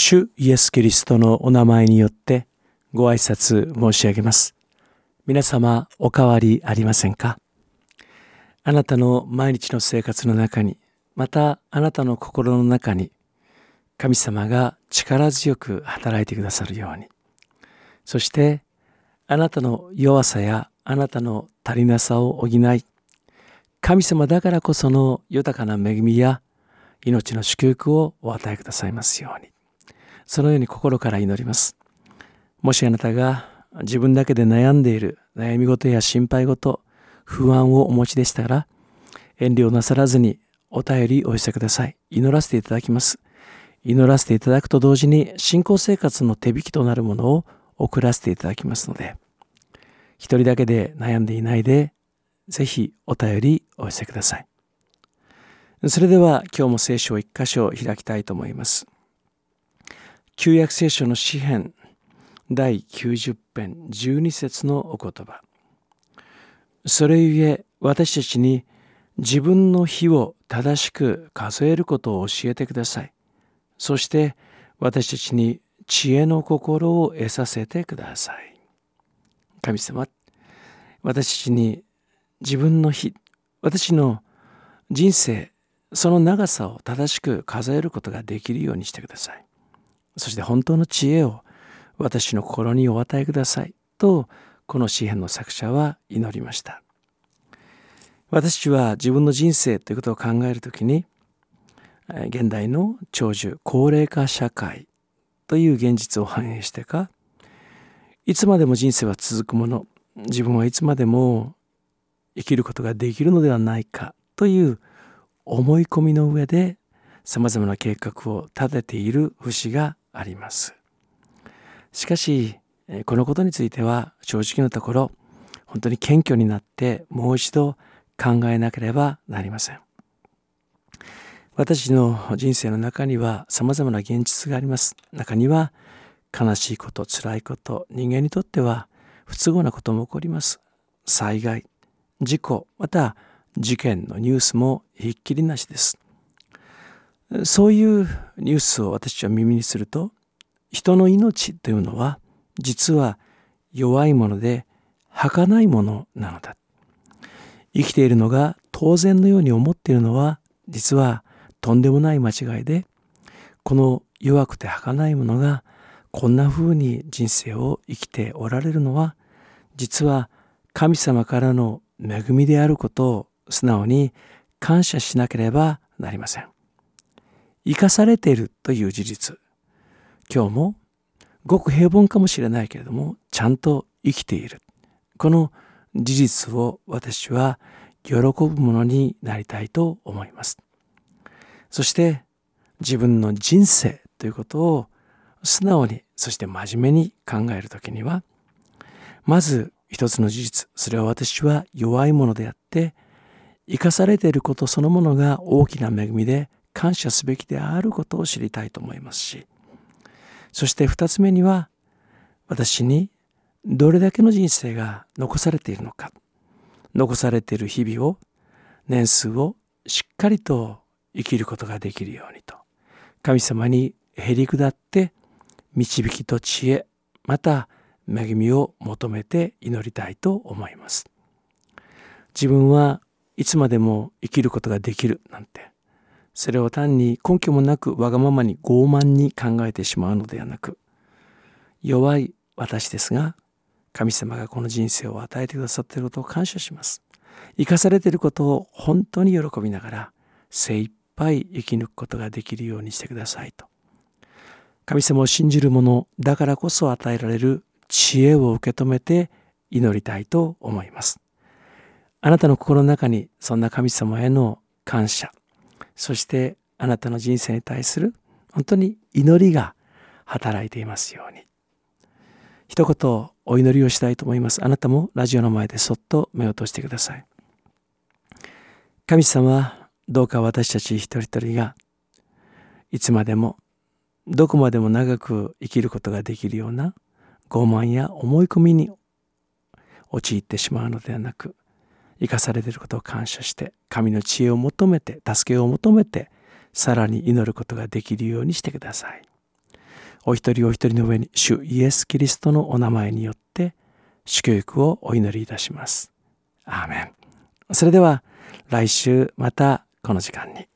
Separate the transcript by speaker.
Speaker 1: 主イエス・キリストのお名前によってご挨拶申し上げます。皆様お変わりありませんか？あなたの毎日の生活の中に、またあなたの心の中に神様が力強く働いてくださるように、そしてあなたの弱さやあなたの足りなさを補い、神様だからこその豊かな恵みや命の祝福をお与えくださいますように、そのように心から祈ります。もしあなたが自分だけで悩んでいる悩み事や心配事、不安をお持ちでしたら、遠慮なさらずにお便りお寄せください。祈らせていただきます。祈らせていただくと同時に信仰生活の手引きとなるものを送らせていただきますので、一人だけで悩んでいないで、ぜひお便りお寄せください。それでは今日も聖書を一箇所開きたいと思います。旧約聖書の詩編第90編12節のお言葉。それゆえ私たちに自分の日を正しく数えることを教えてください。そして私たちに知恵の心を得させてください。神様、私たちに自分の日、私の人生、その長さを正しく数えることができるようにしてください。そして本当の知恵を私の心にお与えくださいと、この詩編の作者は祈りました。私は自分の人生ということを考えるときに、現代の長寿高齢化社会という現実を反映してか、いつまでも人生は続くもの、自分はいつまでも生きることができるのではないかという思い込みの上で、さまざまな計画を立てている節があります。しかし、このことについては正直なところ、本当に謙虚になってもう一度考えなければなりません。私の人生の中にはさまざまな現実があります。中には悲しいこと、辛いこと、人間にとっては不都合なことも起こります。災害、事故、また事件のニュースもひっきりなしです。そういうニュースを私は耳にすると、人の命というのは実は弱いもので儚いものなのだ。生きているのが当然のように思っているのは実はとんでもない間違いで、この弱くて儚いものがこんな風に人生を生きておられるのは、実は神様からの恵みであることを素直に感謝しなければなりません。生かされているという事実、今日もごく平凡かもしれないけれどもちゃんと生きている、この事実を私は喜ぶものになりたいと思います。そして自分の人生ということを素直に、そして真面目に考えるときには、まず一つの事実、それは私は弱いものであって生かされていることそのものが大きな恵みで感謝すべきであることを知りたいと思いますし、そして二つ目には、私にどれだけの人生が残されているのか、残されている日々を、年数をしっかりと生きることができるようにと、神様にへり下って導きと知恵、また恵みを求めて祈りたいと思います。自分はいつまでも生きることができるなんて、それを単に根拠もなくわがままに傲慢に考えてしまうのではなく、弱い私ですが神様がこの人生を与えてくださっていることを感謝します。生かされていることを本当に喜びながら精一杯生き抜くことができるようにしてくださいと、神様を信じる者だからこそ与えられる知恵を受け止めて祈りたいと思います。あなたの心の中にそんな神様への感謝、そしてあなたの人生に対する本当に祈りが働いていますように。一言お祈りをしたいと思います。あなたもラジオの前でそっと目を閉じてください。神様、どうか私たち一人一人がいつまでもどこまでも長く生きることができるような傲慢や思い込みに陥ってしまうのではなく、生かされていることを感謝して神の知恵を求めて、助けを求めてさらに祈ることができるようにしてください。 お一人お一人の上に主イエス・キリストのお名前によって祝福をお祈りいたします。アーメン。それでは来週またこの時間に。